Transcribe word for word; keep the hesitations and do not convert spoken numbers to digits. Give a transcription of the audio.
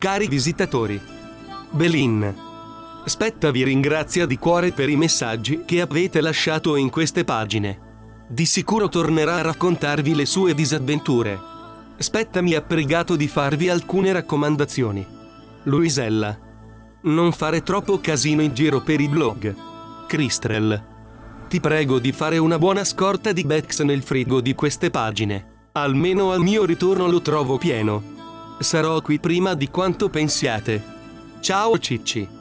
Cari visitatori, Belin Spetta vi ringrazia di cuore per i messaggi che avete lasciato in queste pagine. Di sicuro tornerà a raccontarvi le sue disavventure. Spetta mi ha pregato di farvi alcune raccomandazioni. Luisella, non fare troppo casino in giro per i blog. Cristrel, ti prego di fare una buona scorta di Bex nel frigo di queste pagine. Almeno al mio ritorno lo trovo pieno. Sarò qui prima di quanto pensiate. Ciao Cicci.